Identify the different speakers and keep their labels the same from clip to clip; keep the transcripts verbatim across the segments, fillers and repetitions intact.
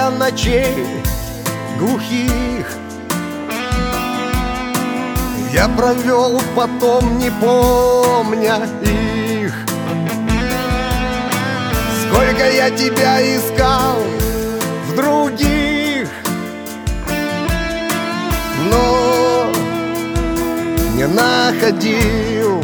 Speaker 1: для ночей глухих. Я провел потом, не помня их. Сколько я тебя искал в других, но не находил.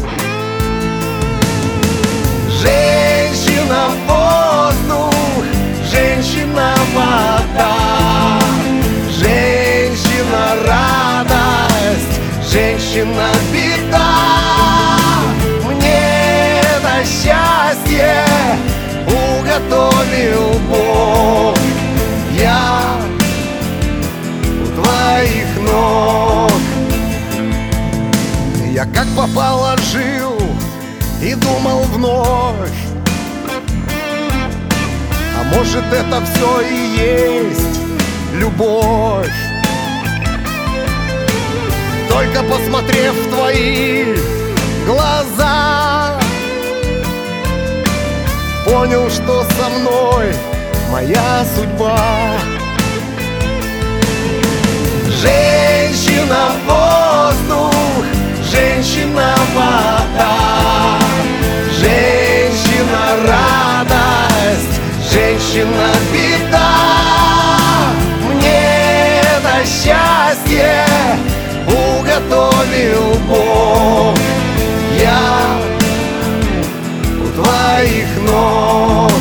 Speaker 1: Женщина — воздух, женщина — вода, женщина — радость, женщина — беда. Мне на счастье уготовил Бог. Я у твоих ног. Я как попало жил и думал вновь, а может, это все и есть любовь. Только посмотрев в твои глаза, понял, что со мной моя судьба. Женщина — воздух, женщина — вода, женщина — радость, женщина — беда. Мне на счастье уготовил Бог. Я у твоих ног.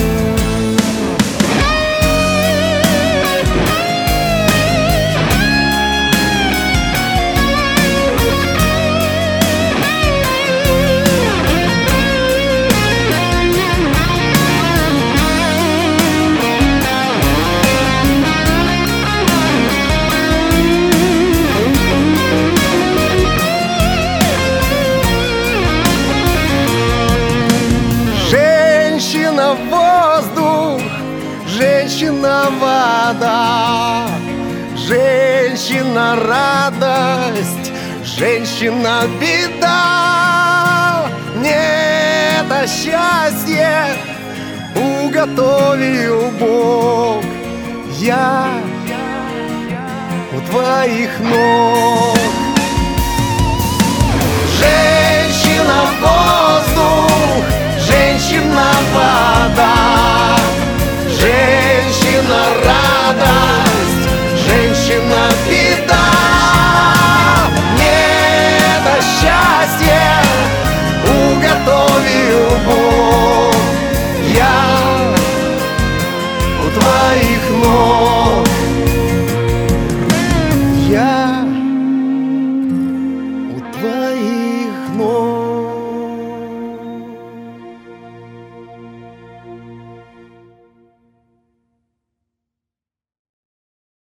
Speaker 1: Женщина — воздух, женщина — вода, женщина — радость, женщина — беда. Мне это счастье уготовил Бог. Я у твоих ног. Женщина — воздух, женщина —